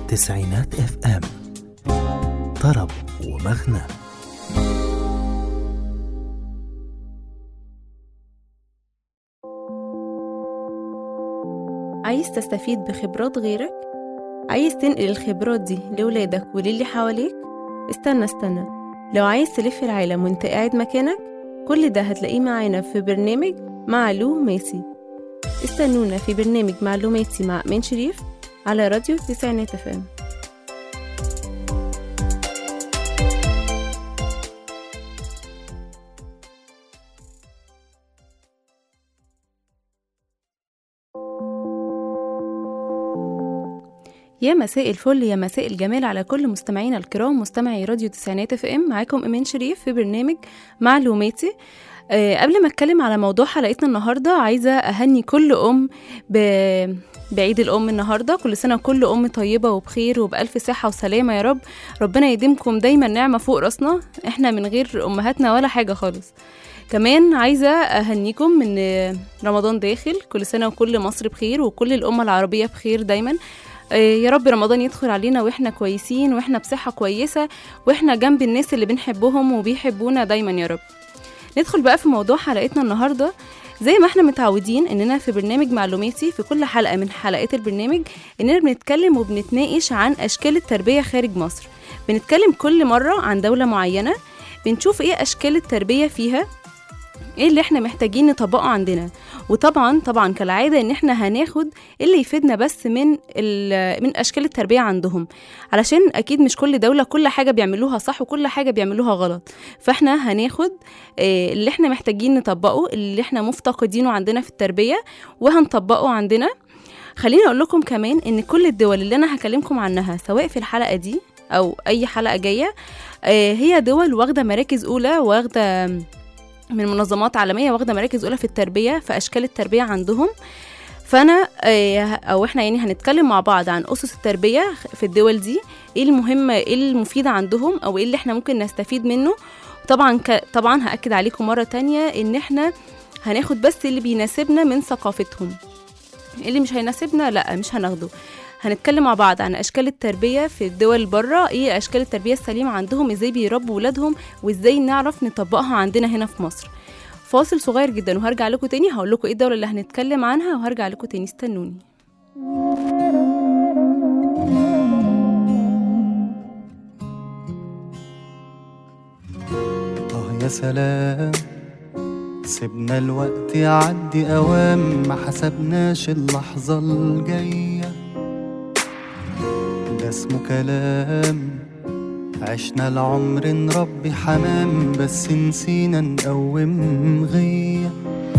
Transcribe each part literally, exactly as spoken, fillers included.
تسعينات اف ام، طرب ومغنى. عايز تستفيد بخبرات غيرك؟ عايز تنقل الخبرات دي لولادك وللي حواليك؟ استنى استنى لو عايز تلف العالم وانت قاعد مكانك، كل ده هتلاقيه معانا في برنامج معلوماتي. استنونا في برنامج معلوماتي مع أمين شريف على راديو تسعينات اف ام. يا مساء الفل، يا مساء الجمال على كل مستمعينا الكرام، مستمعي راديو تسعينات اف ام. معاكم أمين شريف في برنامج معلوماتي. أه قبل ما اتكلم على موضوع حلقتنا النهارده، عايزه اهني كل ام ب... بعيد الام النهارده. كل سنه كل ام طيبه وبخير وبالف صحه وسلامه يا رب. ربنا يديمكم دايما نعمه فوق راسنا، احنا من غير امهاتنا ولا حاجه خالص. كمان عايزه اهنيكم من رمضان داخل، كل سنه وكل مصر بخير وكل الامه العربيه بخير دايما. يا رب رمضان يدخل علينا واحنا كويسين واحنا بصحة كويسة واحنا جنب الناس اللي بنحبهم وبيحبونا دايما يا رب. ندخل بقى في موضوع حلقتنا النهاردة. زي ما احنا متعودين اننا في برنامج معلوماتي في كل حلقة من حلقات البرنامج اننا بنتكلم وبنتناقش عن اشكال التربية خارج مصر. بنتكلم كل مرة عن دولة معينة، بنشوف ايه اشكال التربية فيها، ايه اللي احنا محتاجين نطبقه عندنا. وطبعا طبعا كالعاده ان احنا هناخد اللي يفيدنا بس من من اشكال التربيه عندهم، علشان اكيد مش كل دوله كل حاجه بيعملوها صح وكل حاجه بيعملوها غلط. فاحنا هناخد اللي احنا محتاجين نطبقه، اللي احنا مفتقدينه عندنا في التربيه وهنطبقه عندنا. خليني اقول لكم كمان ان كل الدول اللي انا هكلمكم عنها سواء في الحلقه دي او اي حلقه جايه هي دول واخده مراكز اولى، واخده من منظمات عالمية، واخدة مراكز أولى في التربية، في أشكال التربية عندهم. فأنا أو إحنا يعني هنتكلم مع بعض عن أسس التربية في الدول دي، إيه المهمة، إيه المفيد عندهم، أو إيه اللي إحنا ممكن نستفيد منه. طبعا ك... طبعا هأكد عليكم مرة تانية إن إحنا هناخد بس اللي بيناسبنا من ثقافتهم، اللي مش هيناسبنا لأ مش هناخده. هنتكلم مع بعض عن أشكال التربية في الدول برا، إيه أشكال التربية السليمة عندهم، إزاي بيربوا ولادهم، وإزاي نعرف نطبقها عندنا هنا في مصر. فاصل صغير جدا وهرجع لكم تاني، هقول لكم إيه الدولة اللي هنتكلم عنها وهرجع لكم تاني، استنوني. آه يا سلام، سيبنا الوقت يعدي أوام، ما حسبناش اللحظة الجاية. ده اسمه كلام، عشنا العمر نربي حمام، بس نسينا نقوم غية.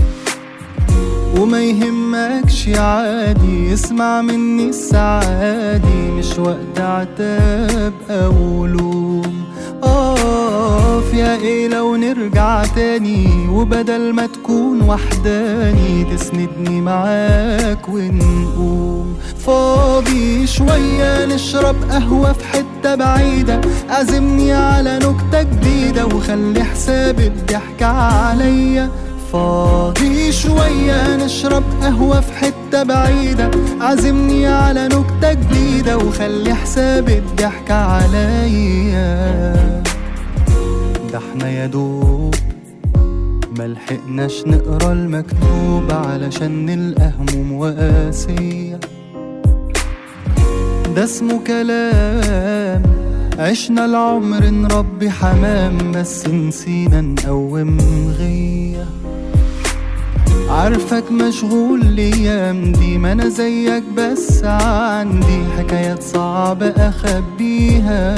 وما يهمكش عادي، اسمع مني السعادي، مش وقت عتاب أو لوم. آه يا ايه لو نرجع تاني، وبدل ما تكون وحداني تسندني معاك ونقوم. فاضي شوية نشرب قهوة في حتة بعيدة، عزمني على نكتة جديدة وخلي حساب الضحك عليا. فاضي شوية نشرب قهوة في حتة بعيدة، عزمني على نكتة جديدة وخلي حساب الضحك عليا. ده احنا يا دوب ملحقناش نقرا المكتوب علشان نلقى هموم وقاسية. ده اسمه كلام، عشنا العمر نربي حمام، بس نسينا نقوم غية. عارفك مشغول ليام دي، ما انا زيك بس عندي حكايات صعبة اخبيها.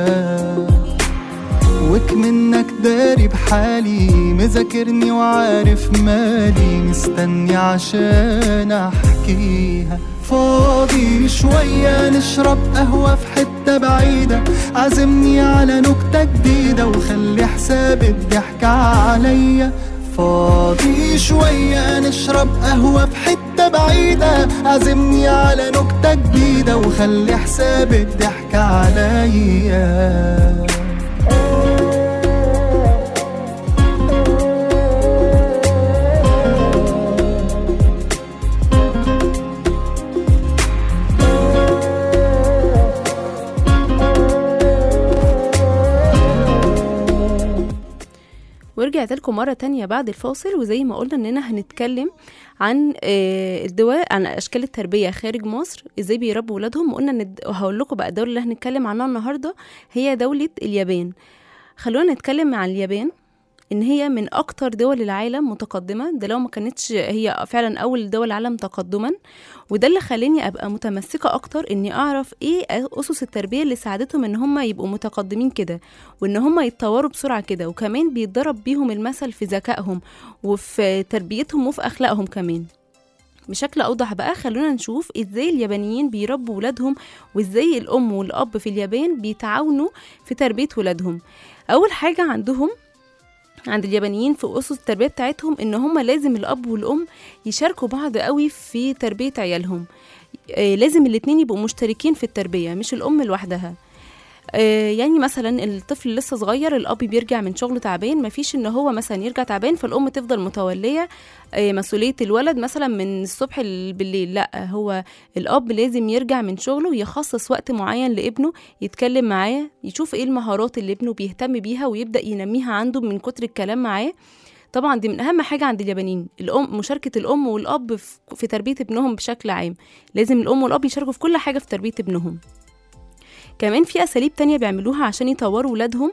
وك منك داري بحالي، مذاكرني وعارف مالي، مستني عشان احكيها. فاضي شوية نشرب قهوة في حتة بعيدة، عزمني على نكتة جديدة وخلي حساب الضحك عليا. فاضي شوية نشرب قهوة في حتة بعيدة، عزمني على نكتة جديدة وخلي حساب الضحك عليا. ورجعت لكم مرة تانية بعد الفاصل، وزي ما قلنا اننا هنتكلم عن الدول، عن اشكال التربية خارج مصر، ازاي بيربوا ولادهم. وقلنا هقول لكم بقى الدولة اللي هنتكلم عنها النهاردة هي دولة اليابان. خلونا نتكلم عن اليابان، ان هي من اكتر دول العالم متقدمة، ده لو ما كانتش هي فعلا اول دول العالم تقدما. وده اللي خلاني ابقى متمسكة اكتر اني اعرف ايه اسس التربية اللي ساعدتهم ان هم يبقوا متقدمين كده، وان هم يتطوروا بسرعة كده، وكمان بيتضرب بيهم المثل في ذكائهم وفي تربيتهم وفي اخلاقهم كمان. بشكل اوضح بقى خلونا نشوف ازاي اليابانيين بيربوا ولادهم، وازاي الام والاب في اليابان بيتعاونوا في تربية ولادهم. اول حاجة عندهم عند اليابانيين في أسس التربية بتاعتهم إن هما لازم الأب والأم يشاركوا بعض قوي في تربية عيالهم. آه لازم الاتنين يبقوا مشتركين في التربية، مش الأم لوحدها. آه يعني مثلا الطفل لسه صغير، الأب بيرجع من شغله تعبان، مفيش إن هو مثلا يرجع تعبان فالأم تفضل متولية آه مسؤولية الولد مثلا من الصبح بالليل. لأ، هو الأب لازم يرجع من شغله ويخصص وقت معين لابنه، يتكلم معاه، يشوف ايه المهارات اللي ابنه بيهتم بيها ويبدأ ينميها عنده من كتر الكلام معاه. طبعا دي من أهم حاجة عند اليابانيين، الأم، مشاركة الأم والأب في تربية ابنهم بشكل عام. لازم الأم والأب يشاركوا في كل حاجة في تربية ابنهم. كمان في أساليب تانية بيعملوها عشان يطوروا ولادهم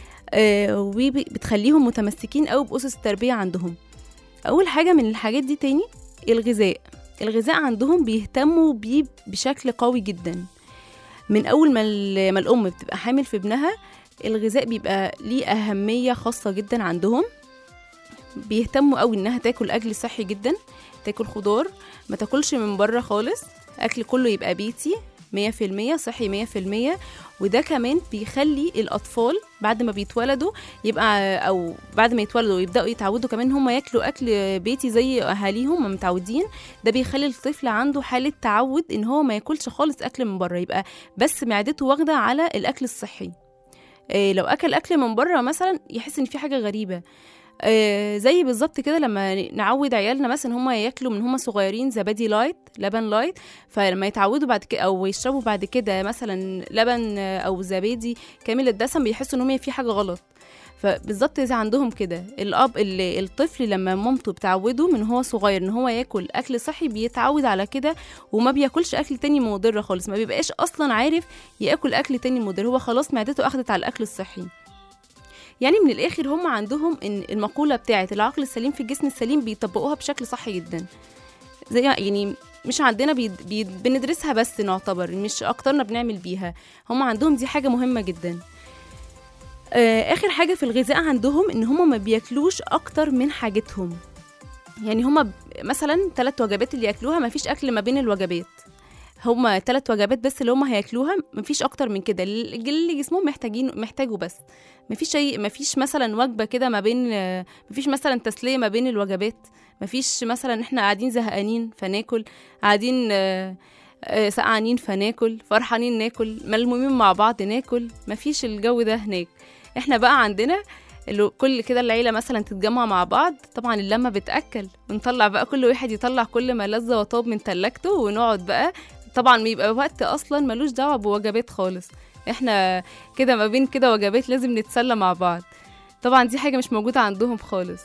آه وبتخليهم متمسكين قوي بأسس التربية عندهم. أول حاجة من الحاجات دي تاني الغذاء. الغذاء عندهم بيهتموا بيه بشكل قوي جدا. من أول ما, ما الأم بتبقى حامل في ابنها، الغذاء بيبقى ليه أهمية خاصة جدا عندهم. بيهتموا قوي إنها تاكل أكل صحي جدا، تاكل خضار، ما تاكلش من بره خالص، أكل كله يبقى بيتي مية في المية، صحي مية في المية. وده كمان بيخلي الأطفال بعد ما بيتولدوا يبقى أو بعد ما يتولدوا يبدأوا يتعودوا كمان هم ياكلوا أكل بيتي زي أهاليهم متعودين. ده بيخلي الطفل عنده حالة تعود إن هو ما ياكلش خالص أكل من بره، يبقى بس معدته واخدة على الأكل الصحي. إيه لو أكل أكل من بره مثلا يحس إن في حاجة غريبة. آه زي بالظبط كده لما نعود عيالنا مثلا هم ياكلوا من هم صغيرين زبادي لايت، لبن لايت، فلما يتعودوا بعد كده او يشربوا بعد كده مثلا لبن او زبادي كامل الدسم بيحسوا ان هم في حاجه غلط. فبالظبط زي عندهم كده الاب الطفل لما مامته بتعوده من هو صغير ان هو ياكل اكل صحي بيتعود على كده، وما بياكلش اكل تاني مضر خالص، ما بيبقاش اصلا عارف ياكل اكل تاني مضر، هو خلاص معدته اخدت على الاكل الصحي. يعني من الآخر هم عندهم إن المقولة بتاعت العقل السليم في الجسم السليم بيطبقوها بشكل صحي جدا. زي يعني مش عندنا بيد بيد بندرسها بس نعتبر مش أكترنا بنعمل بيها، هم عندهم دي حاجة مهمة جدا. آه آخر حاجة في الغذاء عندهم إن هم ما بياكلوش أكتر من حاجتهم. يعني هم مثلا ثلاث وجبات اللي ياكلوها ما فيش أكل ما بين الوجبات، هما ثلاث وجبات بس اللي هما هياكلوها، مفيش اكتر من كده اللي جسمهم محتاجين محتاجه بس. مفيش شيء، مفيش مثلا وجبه كده ما بين، مفيش مثلا تسليه ما بين الوجبات، مفيش مثلا احنا قاعدين زهقانين فناكل، قاعدين سقعانين فناكل، فرحانين ناكل، ملمومين مع بعض ناكل، مفيش الجو ده هناك. احنا بقى عندنا كل كده العيله مثلا تتجمع مع بعض، طبعا اللمه بتاكل، ونطلع بقى كل واحد يطلع كل ما لذ وطاب من تلاجته، ونقعد بقى طبعا بيبقى وقت اصلا ملوش دعوه بوجبات خالص، احنا كده ما بين كده وجبات لازم نتسلى مع بعض. طبعا دي حاجه مش موجوده عندهم خالص،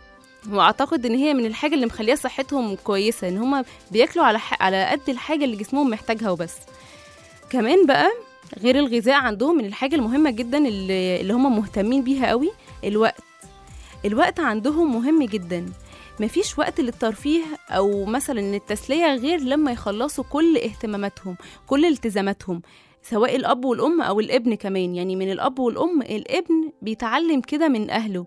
واعتقد ان هي من الحاجه اللي مخليه صحتهم كويسه، ان هما بياكلوا على ح... على قد الحاجه اللي جسمهم محتاجها وبس. كمان بقى غير الغذاء عندهم من الحاجه المهمه جدا اللي, اللي هما مهتمين بيها قوي الوقت. الوقت عندهم مهم جدا، مفيش وقت للترفيه أو مثلا التسلية غير لما يخلصوا كل اهتماماتهم كل التزاماتهم، سواء الأب والأم أو الابن كمان. يعني من الأب والأم الابن بيتعلم كده من أهله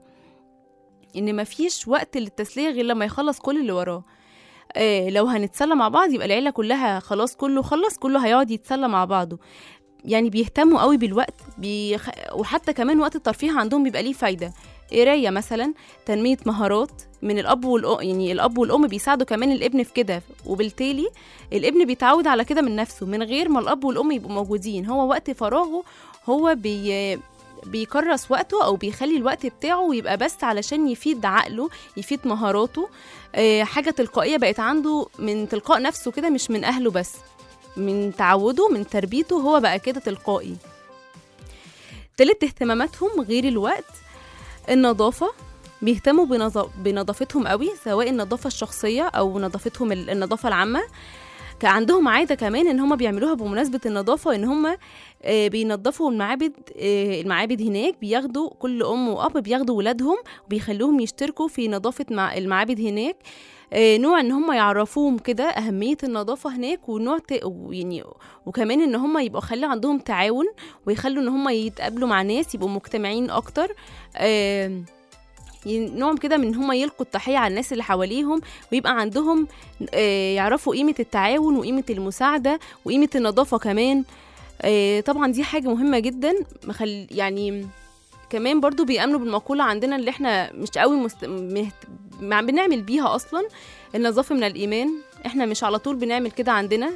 إن مفيش وقت للتسلية غير لما يخلص كل اللي وراه. آه لو هنتسلى مع بعض يبقى العيلة كلها خلاص كله خلص، كله هيقعد يتسلى مع بعضه. يعني بيهتموا قوي بالوقت بيخ... وحتى كمان وقت الترفيه عندهم بيبقى ليه فايدة، قرايه مثلا، تنميه مهارات. من الاب والام يعني الاب والام بيساعدوا كمان الابن في كده، وبالتالي الابن بيتعود على كده من نفسه من غير ما الاب والام يبقوا موجودين. هو وقت فراغه هو بي بيكرس وقته او بيخلي الوقت بتاعه يبقى بس علشان يفيد عقله، يفيد مهاراته، أه حاجه تلقائيه بقت عنده من تلقاء نفسه كده، مش من اهله بس، من تعوده من تربيته هو بقى كده تلقائي. تالت اهتماماتهم غير الوقت النظافة بيهتموا بنظ- بنظافتهم قوي، سواء النظافة الشخصية أو نظافتهم ال- النظافة العامة. كان عندهم عادة كمان ان هم بيعملوها بمناسبة النظافة، ان هم آه، بينظفوا المعابد آه، المعابد هناك. بياخدوا كل ام واب بياخدوا ولادهم وبيخلوهم يشتركوا في نظافة مع المعابد هناك. آه، نوع ان هم يعرفوهم كده اهمية النظافة هناك، ونوع ت... يعني وكمان ان هم يبقوا خلي عندهم تعاون، ويخلوا ان هم يتقابلوا مع ناس يبقوا مجتمعين اكتر. آه، نوع كده من هم يلقوا التحية على الناس اللي حواليهم، ويبقى عندهم آه، يعرفوا قيمة التعاون وقيمة المساعدة وقيمة النظافة كمان. آه، طبعا دي حاجة مهمة جدا. مخل يعني كمان برضو بيأمنوا بالمقولة عندنا اللي احنا مش قوي مست... مهت... مع- بنعمل بيها أصلا، النظافة من الإيمان. احنا مش على طول بنعمل كده عندنا.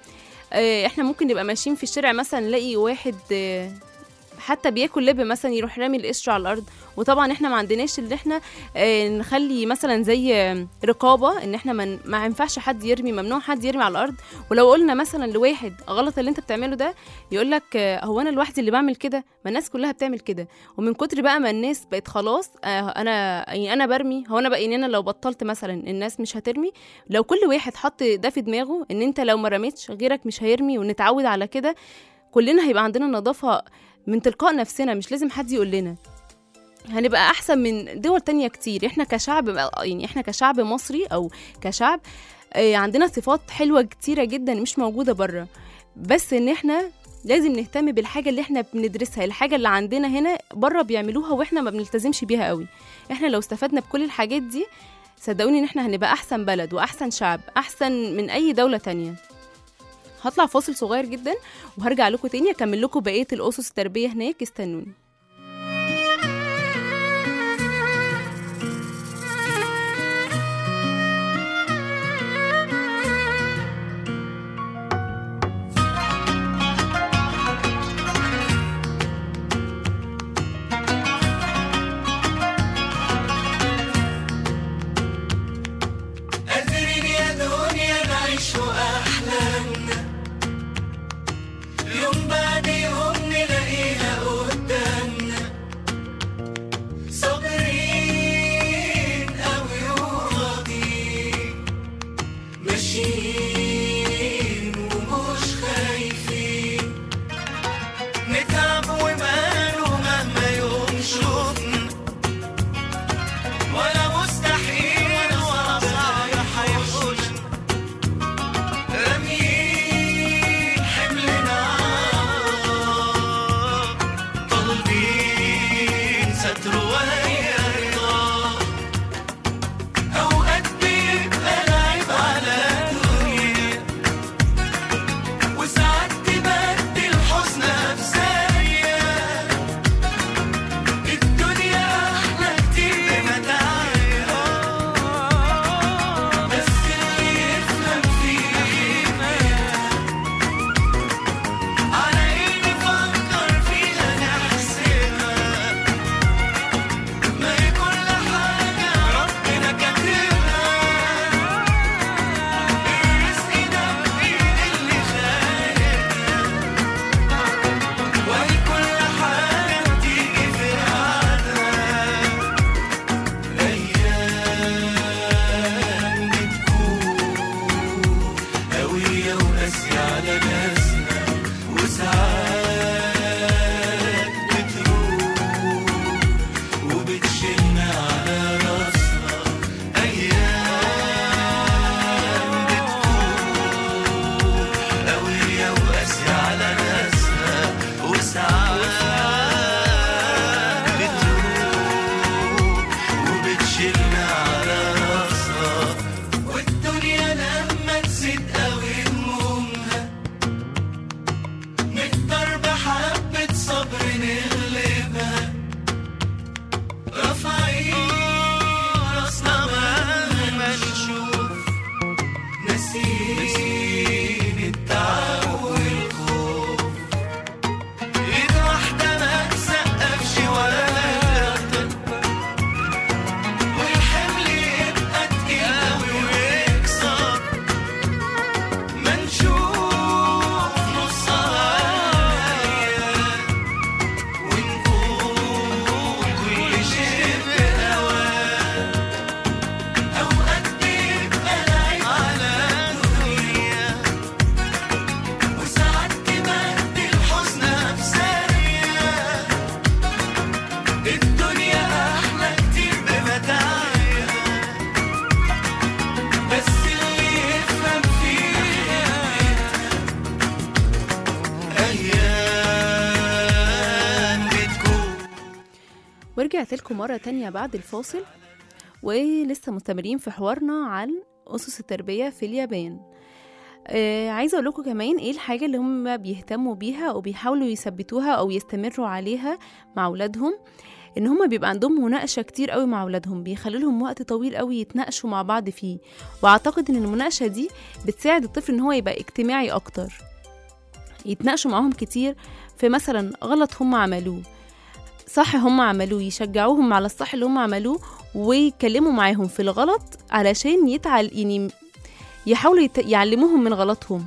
آه، احنا ممكن نبقى ماشيين في الشارع مثلا نلاقي واحد آه، حتى بياكل لب مثلا يروح رامي القشر على الارض. وطبعا احنا ما عندناش اللي احنا اه نخلي مثلا زي رقابه ان احنا من ما ينفعش حد يرمي، ممنوع حد يرمي على الارض. ولو قلنا مثلا لواحد غلط اللي انت بتعمله ده، يقول لك اه هو انا لوحدي اللي بعمل كده؟ ما الناس كلها بتعمل كده. ومن كتر بقى ما الناس بقت خلاص اه انا يعني انا برمي، هو انا بقى يعني انا لو بطلت مثلا الناس مش هترمي. لو كل واحد حط ده في دماغه ان انت لو ما رميتش غيرك مش هيرمي، ونتعود على كده، كلنا هيبقى عندنا نظافه من تلقاء نفسنا، مش لازم حد يقول لنا. هنبقى احسن من دول تانية كتير. احنا كشعب يعني احنا كشعب مصري او كشعب اه عندنا صفات حلوة كتيرة جدا مش موجودة بره، بس ان احنا لازم نهتم بالحاجة اللي احنا بندرسها. الحاجة اللي عندنا هنا بره بيعملوها واحنا ما بنلتزمش بيها قوي. احنا لو استفدنا بكل الحاجات دي، صدقوني ان احنا هنبقى احسن بلد واحسن شعب، احسن من اي دولة تانية. هطلع فاصل صغير جدا وهرجع لكم تاني اكمل لكم بقية الاسس التربية هناك، استنوني. نتبع ورجعت لكم مرة تانية بعد الفاصل، ولسه مستمرين في حوارنا عن أسس التربية في اليابان. آه عايزة أقول لكم كمان إيه الحاجة اللي هم بيهتموا بيها أو بيحاولوا يثبتوها أو يستمروا عليها مع أولادهم. إن هم بيبقى عندهم مناقشة كتير قوي مع أولادهم، بيخلوا لهم وقت طويل قوي يتناقشوا مع بعض فيه، وأعتقد إن المناقشة دي بتساعد الطفل إن هو يبقى اجتماعي أكتر. يتناقشوا معهم كتير في مثلا غلط هم عملوه، صح هم عملوه، يشجعوهم على الصح اللي هم عملوه ويكلموا معاهم في الغلط علشان يتعل يعني يحاولوا يت... يعلموهم من غلطهم.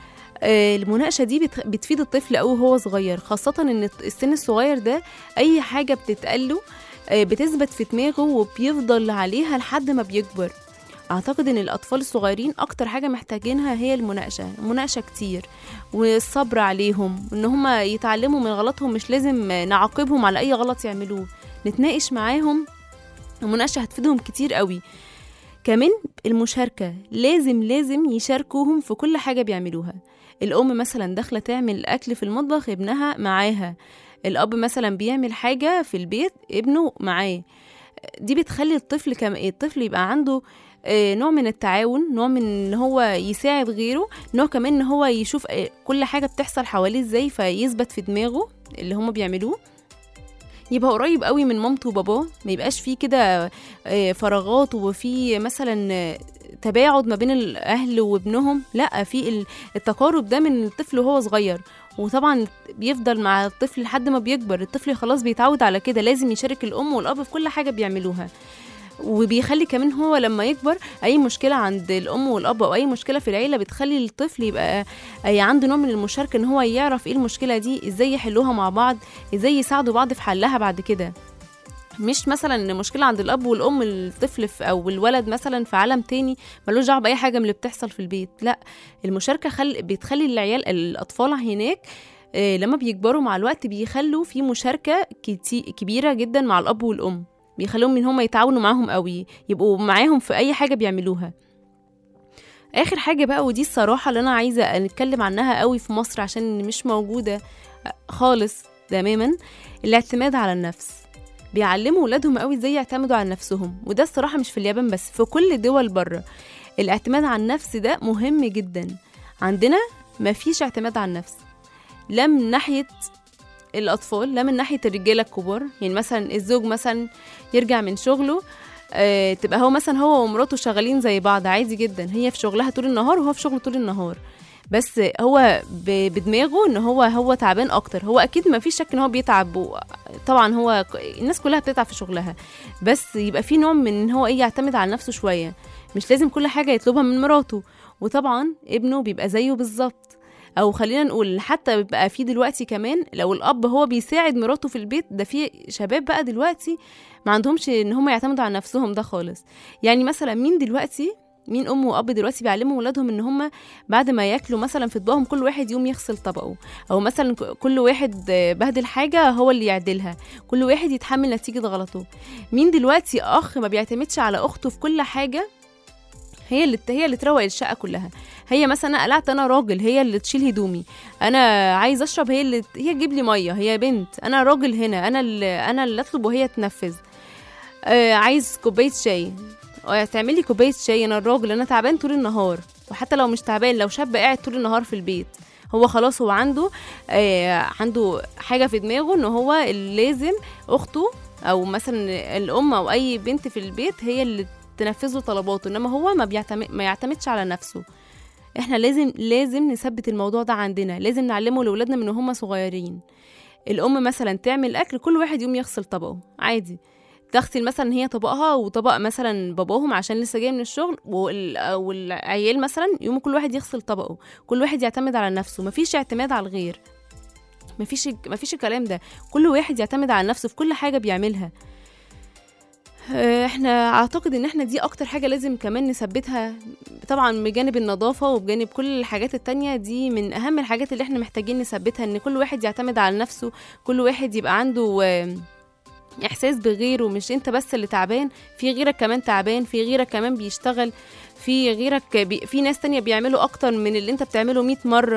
آه المناقشة دي بت... بتفيد الطفل أو هو صغير، خاصة إن السن الصغير ده أي حاجة بتتقاله آه بتثبت في دماغه وبيفضل عليها لحد ما بيكبر. أعتقد إن الأطفال الصغيرين أكتر حاجة محتاجينها هي المناقشة، مناقشة كتير والصبر عليهم، إن هما يتعلموا من غلطهم، مش لازم نعاقبهم على أي غلط يعملوه، نتناقش معاهم. المناقشة هتفيدهم كتير قوي. كمان المشاركة، لازم لازم يشاركوهم في كل حاجة بيعملوها. الأم مثلا داخلة تعمل أكل في المطبخ، ابنها معاها. الأب مثلا بيعمل حاجة في البيت، ابنه معاه. دي بتخلي الطفل كم... الطفل يبقى عنده نوع من التعاون، نوع من ان هو يساعد غيره، نوع كمان ان هو يشوف كل حاجة بتحصل حواليه ازاي، فيثبت في دماغه اللي هم بيعملوه. يبقى قريب قوي من مامته وباباه، ما يبقاش فيه كده فراغات وفي مثلا تباعد ما بين الاهل وابنهم، لا، في التقارب ده من الطفل وهو صغير، وطبعا بيفضل مع الطفل لحد ما بيكبر. الطفل خلاص بيتعود على كده، لازم يشارك الام والاب في كل حاجة بيعملوها. وبيخلي كمان هو لما يكبر اي مشكلة عند الام والاب او اي مشكلة في العيلة بتخلي الطفل يبقى عنده نوع من المشاركة، ان هو يعرف ايه المشكلة دي، ازاي يحلوها مع بعض، ازاي يساعدوا بعض في حلها بعد كده. مش مثلا مشكلة عند الاب والام، الطفل او الولد مثلا في عالم تاني ملوش دعوه باي حاجة من اللي بتحصل في البيت. لا، المشاركة خل... بتخلي العيال الاطفال هناك لما بيكبروا مع الوقت بيخلوا في مشاركة كتي... كبيرة جدا مع الاب والام، بيخلوهم ان هم يتعاونوا معاهم قوي، يبقوا معاهم في اي حاجة بيعملوها. اخر حاجة بقى، ودي الصراحة اللي انا عايزة نتكلم عنها قوي في مصر عشان مش موجودة خالص تماما، الاعتماد على النفس. بيعلموا ولادهم قوي ازاي يعتمدوا على نفسهم، وده الصراحة مش في اليابان بس، في كل دول بره. الاعتماد على النفس ده مهم جدا. عندنا مفيش اعتماد على النفس، لا من ناحية الأطفال لا من ناحية الرجالة الكبار. يعني مثلا الزوج مثلا يرجع من شغله، آه تبقى هو مثلا هو ومراته شغالين زي بعض عادي جدا، هي في شغلها طول النهار وهو في شغله طول النهار، بس هو بدماغه ان هو هو تعبان اكتر. هو اكيد ما فيش شك ان هو بيتعب، طبعا هو الناس كلها بتتعب في شغلها، بس يبقى في نوع من ان هو ايه يعتمد على نفسه شوية، مش لازم كل حاجة يطلبها من مراته. وطبعا ابنه بيبقى زيه بالظبط، او خلينا نقول حتى بيبقى في دلوقتي كمان لو الاب هو بيساعد مراته في البيت، ده في شباب بقى دلوقتي ما عندهمش ان هم يعتمدوا على نفسهم ده خالص. يعني مثلا مين دلوقتي مين ام واب دلوقتي بيعلموا ولادهم ان هم بعد ما ياكلوا مثلا في اطباقهم كل واحد يوم يغسل طبقه، او مثلا كل واحد بهدل حاجه هو اللي يعدلها، كل واحد يتحمل نتيجه غلطه. مين دلوقتي اخ ما بيعتمدش على اخته في كل حاجه، هي اللي هي اللي تروق الشقه كلها، هي مثلا قلعت انا راجل هي اللي تشيل هدومي، انا عايز اشرب هي اللي هي تجيب لي ميه، هي بنت، انا راجل هنا انا اللي انا اللي اطلب وهي تنفذ. آه عايز كوبايه شاي، تعملي كوبايه شاي، انا الراجل انا تعبان طول النهار. وحتى لو مش تعبان، لو شاب قاعد طول النهار في البيت، هو خلاص هو عنده آه عنده حاجه في دماغه ان هو لازم اخته او مثلا الام او اي بنت في البيت هي اللي تنفذه طلباته، انما هو ما بيعتمد ما يعتمدش على نفسه. احنا لازم لازم نثبت الموضوع ده عندنا، لازم نعلمه لاولادنا من هم صغيرين. الام مثلا تعمل اكل كل واحد يوم يغسل طبقه عادي، تغسل مثلا هي طبقها وطبق مثلا باباهم عشان لسه جاي من الشغل، والعيال مثلا يوم كل واحد يغسل طبقه، كل واحد يعتمد على نفسه، مفيش اعتماد على الغير، مفيش مفيش الكلام ده، كل واحد يعتمد على نفسه في كل حاجه بيعملها. احنا اعتقد ان احنا دي اكتر حاجة لازم كمان نثبتها، طبعا بجانب النظافة وبجانب كل الحاجات التانية، دي من اهم الحاجات اللي احنا محتاجين نثبتها، ان كل واحد يعتمد على نفسه، كل واحد يبقى عنده احساس بغيره، مش انت بس اللي تعبان، في غيرك كمان تعبان، في غيرك كمان بيشتغل، في غيرك بي... في ناس تانية بيعملوا اكتر من اللي انت بتعمله مئة مرة.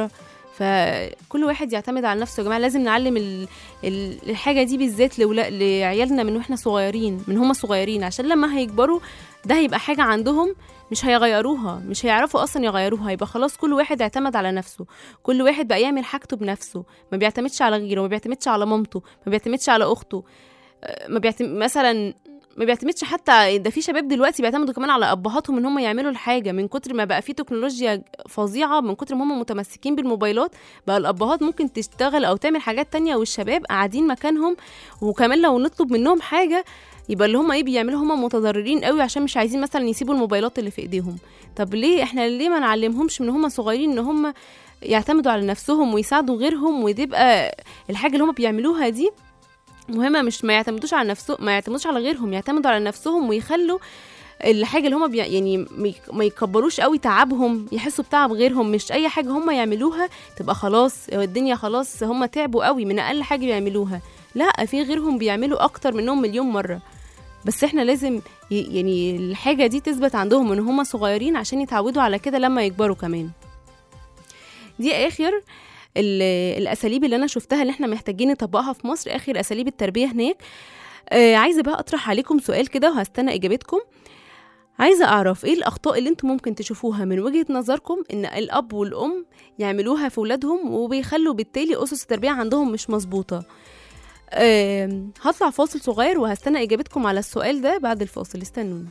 فكل واحد يعتمد على نفسه. يا جماعه لازم نعلم ال... ال... الحاجه دي بالذات لولا... لعيالنا من واحنا صغيرين، من هم صغيرين، عشان لما هيكبروا ده هيبقى حاجه عندهم مش هيغيروها، مش هيعرفوا اصلا يغيروها. يبقى خلاص كل واحد اعتمد على نفسه، كل واحد بقى يعمل حاجته بنفسه، ما بيعتمدش على غيره، ما بيعتمدش على مامته، ما بيعتمدش على اخته، ما بيعتمد مثلا ما بيعتمدش حتى. ده في شباب دلوقتي بيعتمدوا كمان على ابهاتهم ان هم يعملوا الحاجه، من كتر ما بقى في تكنولوجيا فظيعه، من كتر ما هم متمسكين بالموبايلات بقى الابهات ممكن تشتغل او تعمل حاجات تانية والشباب قاعدين مكانهم. وكمان لو نطلب منهم حاجه يبقى اللي هم ايه بيعملوا هم متضررين قوي عشان مش عايزين مثلا يسيبوا الموبايلات اللي في ايديهم. طب ليه احنا ليه ما نعلمهمش من هم صغيرين ان هم يعتمدوا على نفسهم ويساعدوا غيرهم، وتبقى الحاجه اللي هم بيعملوها دي مهمه، مش ما يعتمدوش على نفسهم، ما يعتمدوش على غيرهم، يعتمدوا على نفسهم ويخلوا الحاجه اللي هم بي... يعني ما يكبروش قوي تعبهم، يحسوا بتعب غيرهم. مش اي حاجه هم يعملوها تبقى خلاص الدنيا خلاص هم تعبوا قوي من اقل حاجه بيعملوها، لا في غيرهم بيعملوا اكتر منهم مليون مره. بس احنا لازم ي... يعني الحاجه دي تثبت عندهم من هم صغيرين عشان يتعودوا على كده لما يكبروا كمان. دي اخر الاساليب اللي انا شفتها اللي احنا محتاجين نطبقها في مصر، اخر اساليب التربيه هناك. آه عايزه بقى اطرح عليكم سؤال كده وهستنى اجابتكم. عايزه اعرف ايه الاخطاء اللي انتم ممكن تشوفوها من وجهه نظركم ان الاب والام يعملوها في اولادهم وبيخلوا بالتالي اسس التربيه عندهم مش مظبوطه. آه هطلع فاصل صغير وهستنى اجابتكم على السؤال ده بعد الفاصل، استنونا.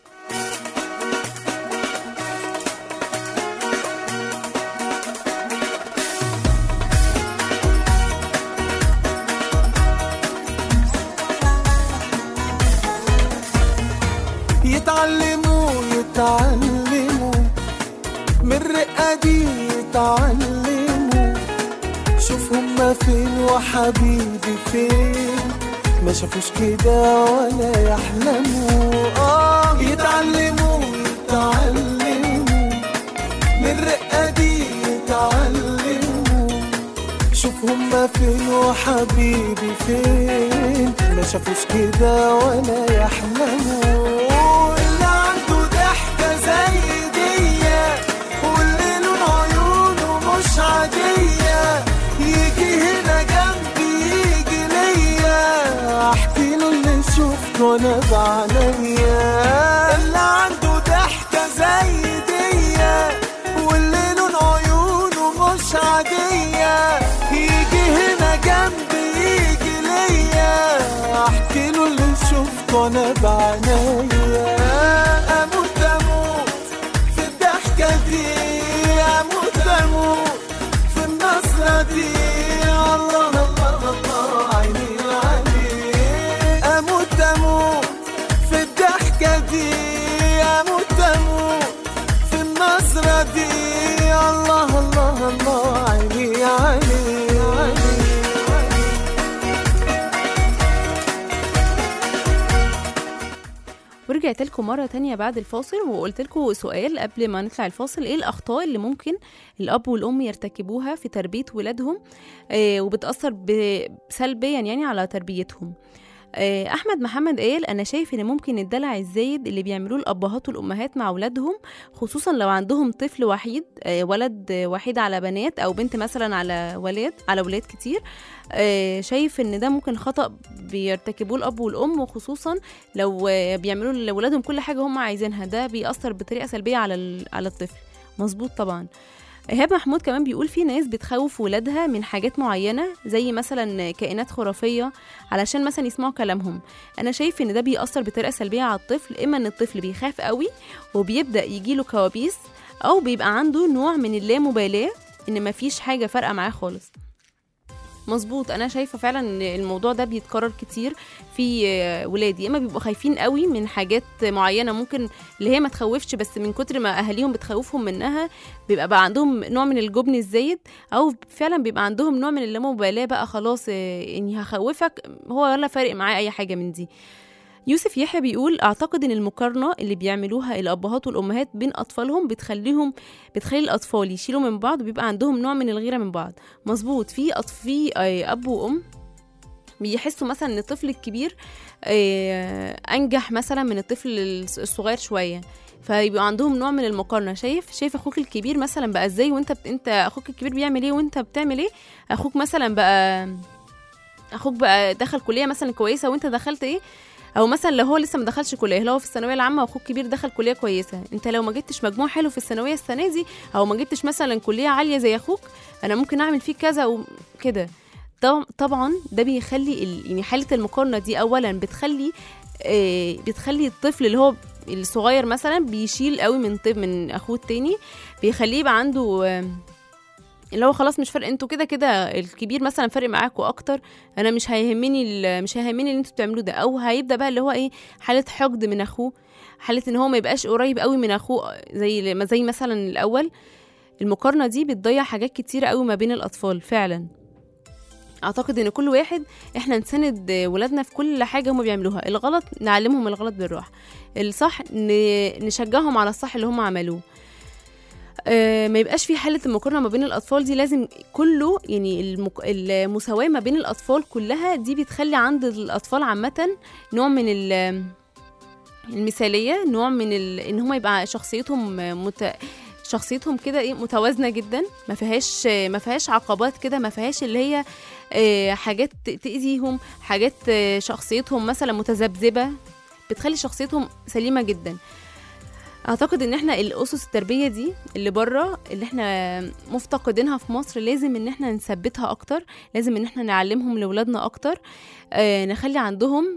يتعلموا يتعلموا من الرقة دي، يتعلموا شوف هما فين وحبيبي فين، ما شافوش كده ولا يحلموا. آه يتعلموا يتعلموا من الرقة دي، يتعلموا شوف هما فين وحبيبي فين، ما شافوش كده ولا يحلموا. وانا بعينيا اللي عنده ضحكة زي ديا واللي لون عيونه مش عادية، يجي هنا جنبي يجي ليا احكي له اللي شفته وانا بعينيا. اموت اموت في الضحكة دي، اموت اموت في النظرة دي، الله الله الله عيني عليك. اموت اموت في الضحكة دي، اموت اموت في النظرة دي، الله الله الله عيني عليك. ورجعت لكم مرة تانية بعد الفاصل وقلت لكم سؤال قبل ما نطلع الفاصل: ايه الأخطاء اللي ممكن الأب والأم يرتكبوها في تربية ولادهم آه وبتأثر سلبيا يعني على تربيتهم؟ آه أحمد محمد قال: أنا شايف إن ممكن الدلع الزايد اللي بيعملوه الأبهات والأمهات مع أولادهم، خصوصا لو عندهم طفل وحيد، آه ولد وحيد على بنات أو بنت مثلا على ولاد على ولاد كتير. آه شايف إن ده ممكن خطأ بيرتكبوه الأب والأم، وخصوصا لو آه بيعملوا لأولادهم كل حاجة هم عايزينها، ده بيأثر بطريقة سلبية على على الطفل. مظبوط طبعا. إيهاب محمود كمان بيقول: في ناس بتخوف ولادها من حاجات معينة زي مثلا كائنات خرافية علشان مثلا يسمعوا كلامهم. أنا شايف إن ده بيأثر بطريقة سلبية على الطفل، إما إن الطفل بيخاف قوي وبيبدأ يجيله كوابيس، أو بيبقى عنده نوع من اللامبالاة إن مفيش حاجة فارقة معاه خالص. مظبوط، انا شايفه فعلا ان الموضوع ده بيتكرر كتير في ولادي، اما بيبقوا خايفين قوي من حاجات معينه ممكن اللي هي ما تخوفش، بس من كتر ما اهاليهم بتخوفهم منها بيبقى بقى عندهم نوع من الجبن الزايد، او فعلا بيبقى عندهم نوع من اللامبالاه بقى، خلاص اني هخوفك هو ولا فارق معاه اي حاجه من دي. يوسف يحيى بيقول: اعتقد ان المقارنه اللي بيعملوها الابهات والامهات بين اطفالهم بتخليهم بتخلي الاطفال يشيلوا من بعض وبيبقى عندهم نوع من الغيره من بعض. مظبوط، في اطفال اب وام بيحسوا مثلا ان الطفل الكبير انجح مثلا من الطفل الصغير شويه، فيبقى عندهم نوع من المقارنه. شايف شايف اخوك الكبير مثلا بقى ازاي، وانت بت... انت اخوك الكبير بيعمل ايه وانت بتعمل ايه. اخوك مثلا بقى اخوك بقى دخل كليه مثلا كويسه وانت دخلت ايه، او مثلا لو هو لسه ما دخلش كليه، لو هو في الثانويه العامه واخوك كبير دخل كليه كويسه، انت لو ما جبتش مجموع حلو في الثانويه السنه دي، او ما جبتش مثلا كليه عاليه زي اخوك، انا ممكن اعمل فيك كذا وكده. طبعا ده بيخلي ال... يعني حاله المقارنه دي اولا بتخلي آه بتخلي الطفل اللي هو الصغير مثلا بيشيل قوي من طب من اخوه التاني، بيخليه يبقى عنده آه اللي هو خلاص مش فارق، انتوا كده كده الكبير مثلا فارق معاكوا اكتر، انا مش هيهمني مش هيهمني اللي انتوا بتعملوه ده. او هيبدا بقى اللي هو ايه، حاله حقد من اخوه، حاله ان هو ما يبقاش قريب قوي من اخوه زي ما زي مثلا الاول. المقارنه دي بتضيع حاجات كتيره قوي ما بين الاطفال فعلا. اعتقد ان كل واحد احنا نسند ولادنا في كل حاجه هم بيعملوها. الغلط نعلمهم الغلط بالراحه، الصح نشجعهم على الصح اللي هم عملوه. أه ما يبقاش في حالة المقارنة ما بين الأطفال دي، لازم كله يعني المك... المساواة ما بين الأطفال كلها دي بتخلي عند الأطفال عامة نوع من ال... المثالية، نوع من ال... إن هم يبقى شخصيتهم مت... شخصيتهم كده إيه متوازنة جدا، ما فيهاش ما فيهاش عقبات كده، ما فيهاش اللي هي أه حاجات تأذيهم، حاجات شخصيتهم مثلا متذبذبة، بتخلي شخصيتهم سليمة جدا. اعتقد ان احنا الاسس التربيه دي اللي بره اللي احنا مفتقدينها في مصر لازم ان احنا نثبتها اكتر، لازم ان احنا نعلمهم لاولادنا اكتر، آه نخلي عندهم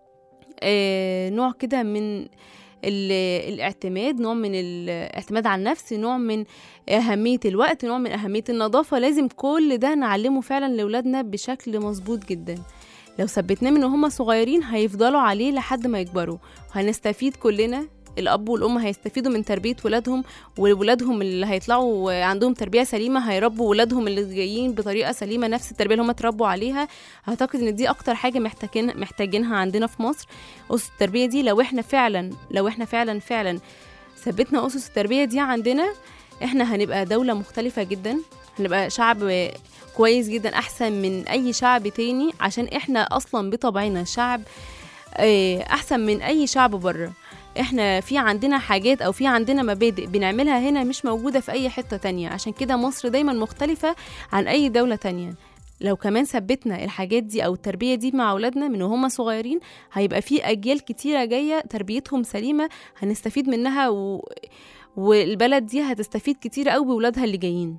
آه نوع كده من الاعتماد، نوع من الاعتماد على النفس، نوع من اهميه الوقت، نوع من اهميه النظافه. لازم كل ده نعلمه فعلا لاولادنا بشكل مظبوط جدا. لو ثبتناه من وهم صغيرين هيفضلوا عليه لحد ما يكبروا، وهنستفيد كلنا. الأب والأم هيستفيدوا من تربية ولادهم، وولادهم اللي هيطلعوا عندهم تربية سليمة هيربوا ولادهم اللي جايين بطريقة سليمة نفس التربية اللي هم تربوا عليها. أعتقد إن دي أكتر حاجة محتاجين محتاجينها عندنا في مصر، أسس التربية دي. لو إحنا فعلا لو إحنا فعلا فعلا ثبتنا أسس التربية دي عندنا، إحنا هنبقى دولة مختلفة جدا، هنبقى شعب كويس جدا أحسن من أي شعب تاني، عشان إحنا أصلا بطبعنا شعب أحسن من أي شعب بره. احنا في عندنا حاجات او في عندنا مبادئ بنعملها هنا مش موجودة في اي حتة تانية، عشان كده مصر دايما مختلفة عن اي دولة تانية. لو كمان ثبتنا الحاجات دي او التربية دي مع اولادنا من وهم صغيرين، هيبقى في اجيال كتيرة جاية تربيتهم سليمة هنستفيد منها، و... والبلد دي هتستفيد كتير قوي بولادها اللي جايين.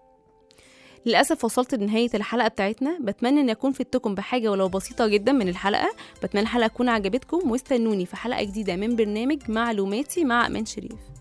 للأسف وصلت لنهاية الحلقة بتاعتنا، بتمنى أن أكون فدتكم بحاجة ولو بسيطة جدا من الحلقة. بتمنى الحلقة تكون عجبتكم، واستنوني في حلقة جديدة من برنامج معلوماتي مع أمان شريف.